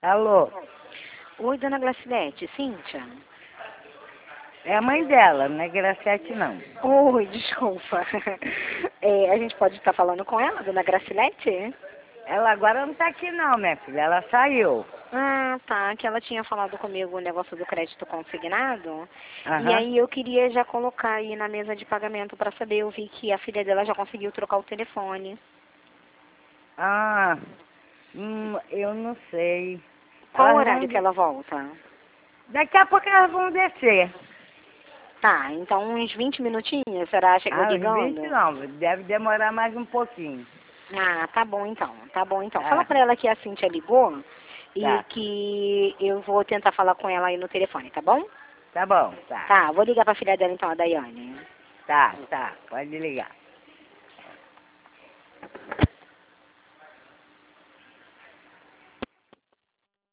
Alô, Oi, dona Glacilete, Cíntia? é a mãe dela, não é Graciete não. Oi, desculpa. A gente pode estar falando com ela, dona Gracilete? Ela agora não tá aqui não, minha filha, ela saiu. Ah, tá, que ela tinha falado comigo o negócio do crédito consignado. E Aham. aí eu queria já colocar aí na mesa de pagamento para saber, eu vi que a filha dela já conseguiu trocar o telefone. Ah, eu não sei. Qual o Elas horário vão... que ela volta? Daqui a pouco elas vão descer. Tá, então uns 20 minutinhos, será? Chegou Ah, os 20 ligando? não, deve demorar mais um pouquinho. Ah, tá bom então, tá bom então. Fala Tá, pra ela que a Cintia ligou e tá, que eu vou tentar falar com ela aí no telefone, tá bom? tá bom, tá, Tá, vou ligar pra filha dela então, a Daiane. tá, pode ligar.